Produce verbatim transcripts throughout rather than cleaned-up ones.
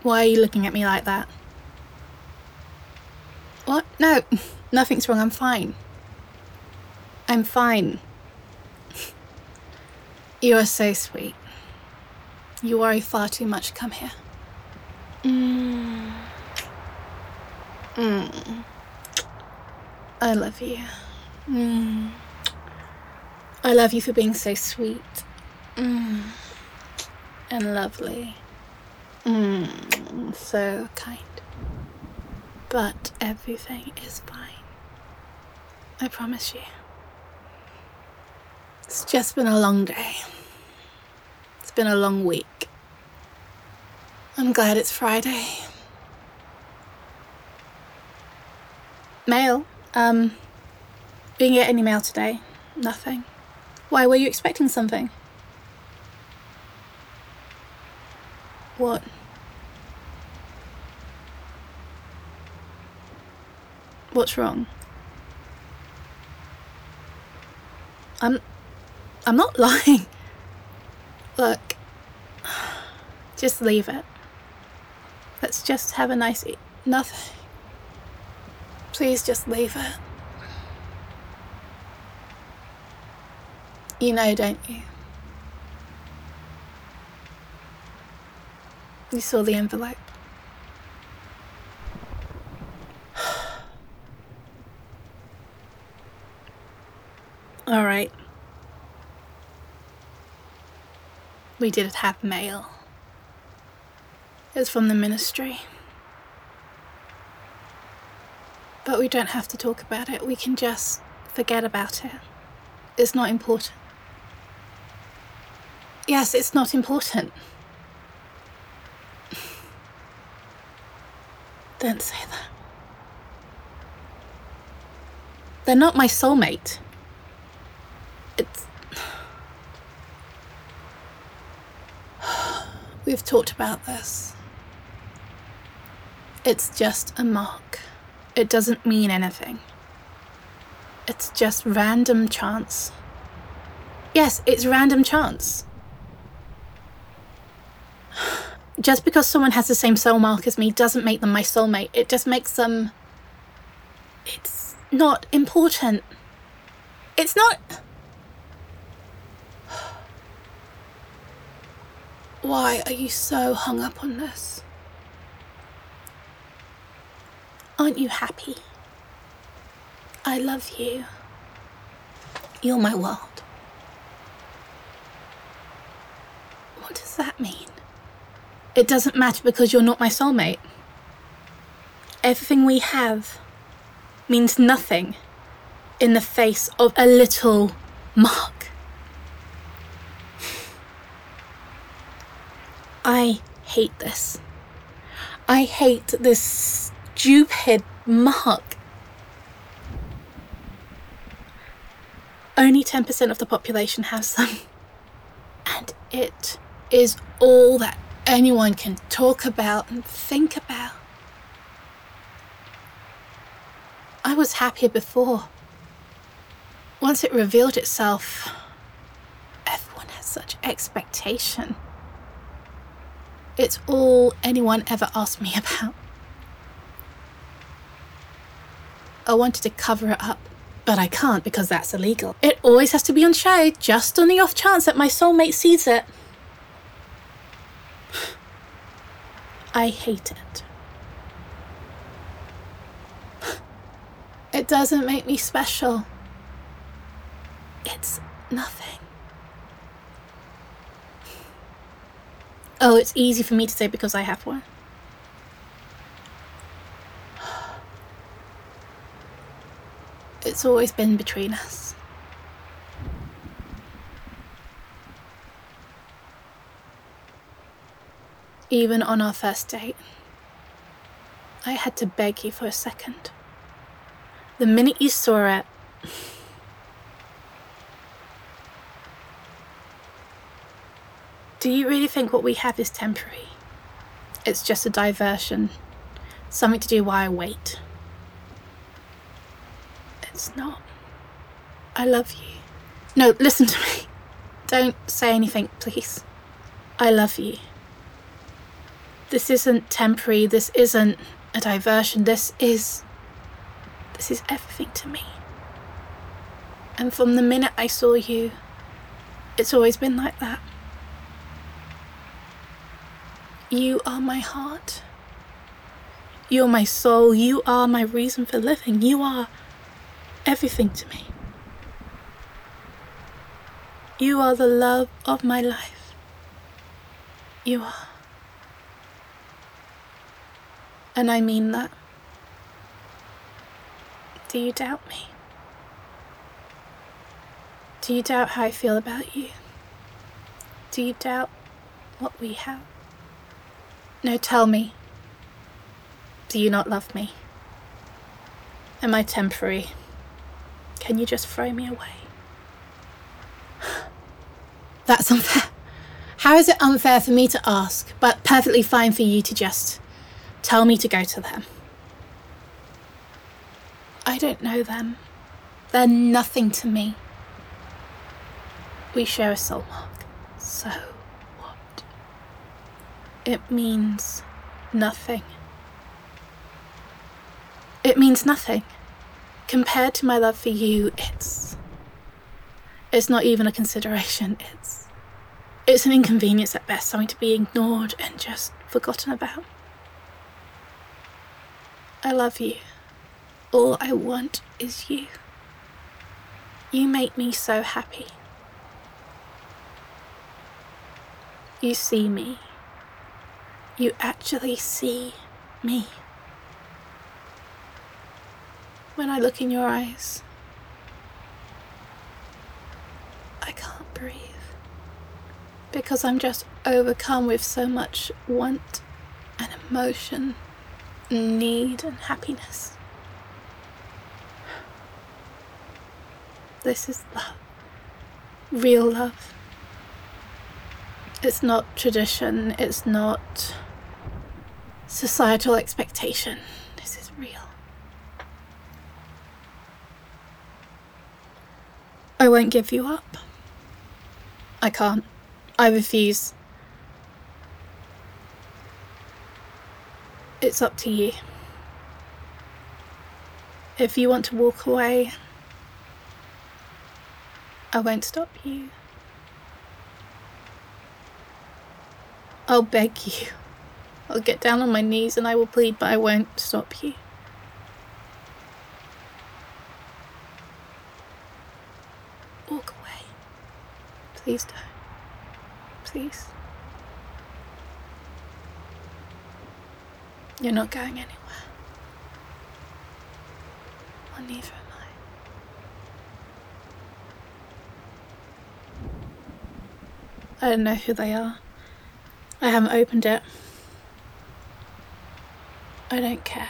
Why are you looking at me like that? What? No, nothing's wrong. I'm fine. I'm fine. You are so sweet. You worry far too much. Come here. Mm. Mm. I love you. Mm. I love you for being so sweet. Mm. And lovely. Mm. So kind. But everything is fine. I promise you. It's just been a long day. It's been a long week. I'm glad it's Friday. Mail? Um, didn't get any mail today. Nothing. Why, were you expecting something? What? What's wrong? I'm... I'm not lying. Look, just leave it. Let's just have a nice eat. Nothing. Please just leave it. You know, don't you? You saw the envelope. All right. We did have mail. It was from the ministry. But we don't have to talk about it. We can just forget about it. It's not important. Yes, it's not important. Don't say that. They're not my soulmate. It's... We've talked about this. It's just a mark. It doesn't mean anything. It's just random chance. Yes, it's random chance. Just because someone has the same soul mark as me doesn't make them my soulmate. It just makes them... It's not important. It's not... Why are you so hung up on this? Aren't you happy? I love you. You're my world. What does that mean? It doesn't matter because you're not my soulmate. Everything we have means nothing in the face of a little mark. I hate this. I hate this stupid mark. Only ten percent of the population has them. And it is all that anyone can talk about and think about. I was happier before. Once it revealed itself, everyone has such expectation. It's all anyone ever asked me about. I wanted to cover it up, but I can't because that's illegal. It always has to be on show, just on the off chance that my soulmate sees it. I hate it. It doesn't make me special. It's nothing. Oh, it's easy for me to say because I have one. It's always been between us. Even on our first date, I had to beg you for a second. The minute you saw it, do you really think what we have is temporary? It's just a diversion, something to do while I wait. It's not. I love you. No, listen to me. Don't say anything, please. I love you. This isn't temporary, this isn't a diversion, this is... This is everything to me. And from the minute I saw you, it's always been like that. You are my heart. You're my soul. You are my reason for living. You are everything to me. You are the love of my life. You are. And I mean that. Do you doubt me? Do you doubt how I feel about you? Do you doubt what we have? No, tell me. Do you not love me? Am I temporary? Can you just throw me away? That's unfair. How is it unfair for me to ask, but perfectly fine for you to just tell me to go to them? I don't know them. They're nothing to me. We share a soul mark. So what? It means nothing. It means nothing. Compared to my love for you, it's... It's not even a consideration. It's... It's an inconvenience at best, something to be ignored and just forgotten about. I love you. All I want is you. You make me so happy. You see me. You actually see me. When I look in your eyes, I can't breathe. Because I'm just overcome with so much want and emotion, need and happiness. This is love. Real love. It's not tradition, it's not societal expectation. This is real. I won't give you up. I can't. I refuse. It's up to you. If you want to walk away, I won't stop you. I'll beg you. I'll get down on my knees and I will plead, but I won't stop you. Walk away. Please don't. Please. You're not going anywhere. Well, neither am I. I don't know who they are. I haven't opened it. I don't care.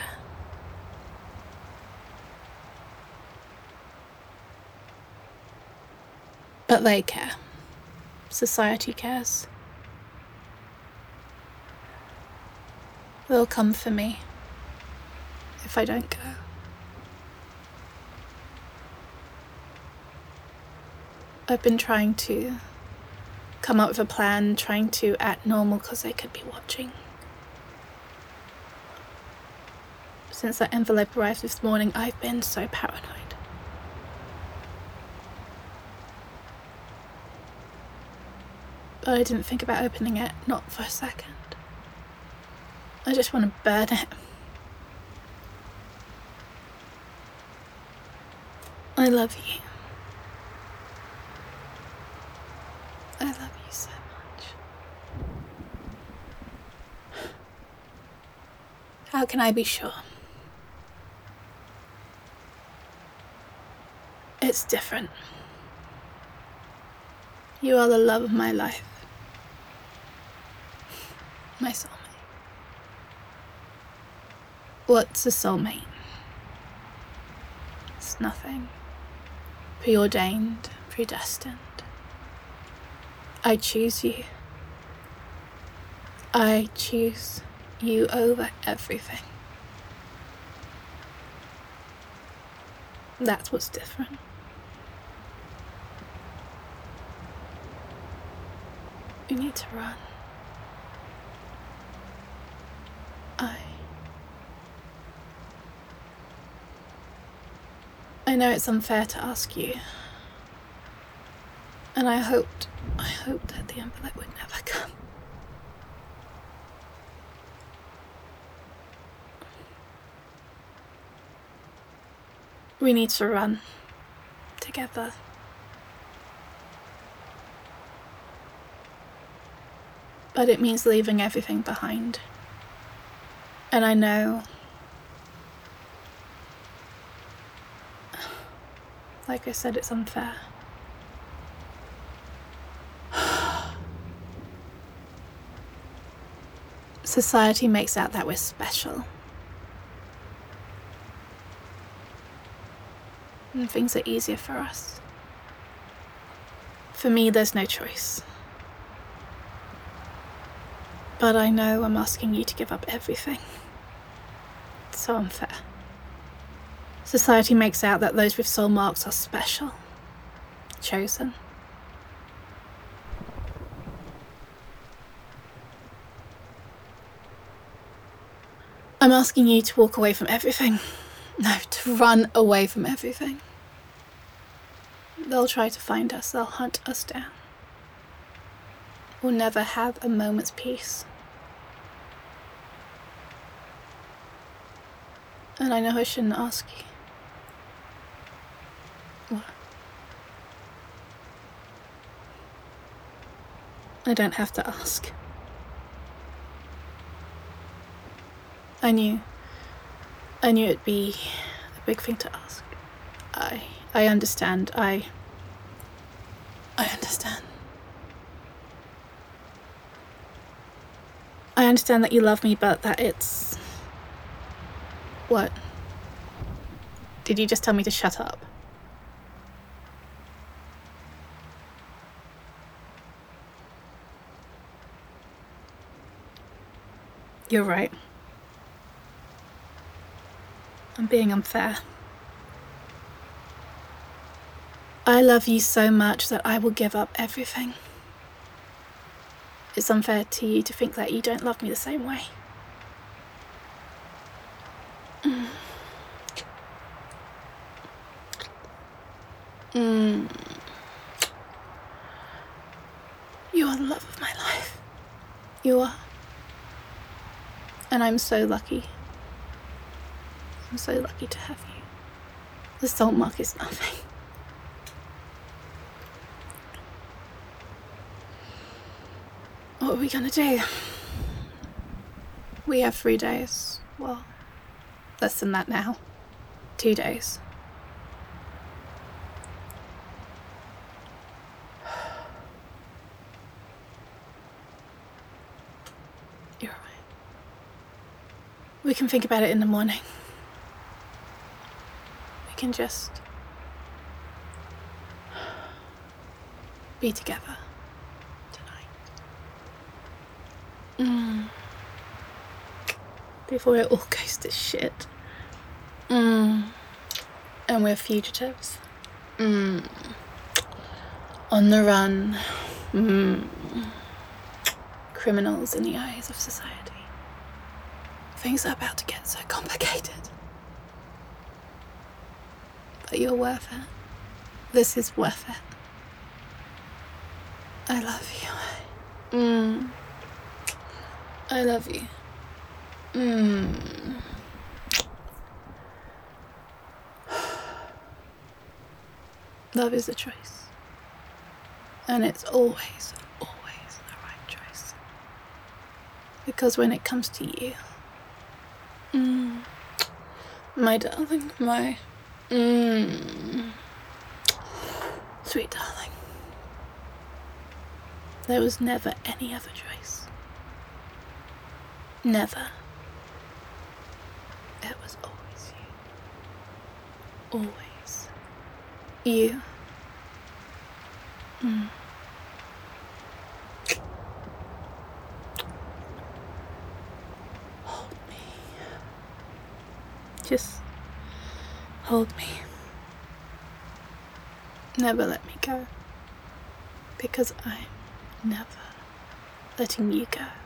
But they care. Society cares. They'll come for me if I don't go. I've been trying to come up with a plan, trying to act normal because they could be watching. Since that envelope arrived this morning, I've been so paranoid. But I didn't think about opening it, not for a second. I just want to burn it. I love you. I love you so much. How can I be sure? It's different. You are the love of my life. My soulmate. What's a soulmate? It's nothing. Preordained, predestined. I choose you. I choose you over everything. That's what's different. You need to run. I... I know it's unfair to ask you. And I hoped, I hoped that the envelope would never come. We need to run together. But it means leaving everything behind. And I know, like I said, it's unfair. Society makes out that we're special. And things are easier for us. For me, there's no choice. But I know I'm asking you to give up everything. It's so unfair. Society makes out that those with soul marks are special, chosen. I'm asking you to walk away from everything. No, to run away from everything. They'll try to find us, they'll hunt us down. We'll never have a moment's peace. And I know I shouldn't ask you. What? I don't have to ask. I knew. I knew it'd be a big thing to ask. I... I understand. I... I understand. I understand that you love me, but that it's... What? Did you just tell me to shut up? You're right. I'm being unfair. I love you so much that I will give up everything. It's unfair to you to think that you don't love me the same way. Mm. Mm. You are the love of my life. You are. And I'm so lucky. I'm so lucky to have you. The soul mark is nothing. What are we gonna do? We have three days. Well, less than that now. Two days. You're right. We can think about it in the morning. We can just be together. Mm. Before it all goes to shit. Mm. And we're fugitives. Mm. On the run. Mm. Criminals in the eyes of society. Things are about to get so complicated. But you're worth it. This is worth it. I love you. Mm. I love you. Mm. Love is a choice. And it's always, always the right choice. Because when it comes to you, mm, my darling, my mm, sweet darling, there was never any other choice. Never. It was always you. Always. You. Mm. Hold me. Just hold me. Never let me go. Because I'm never letting you go.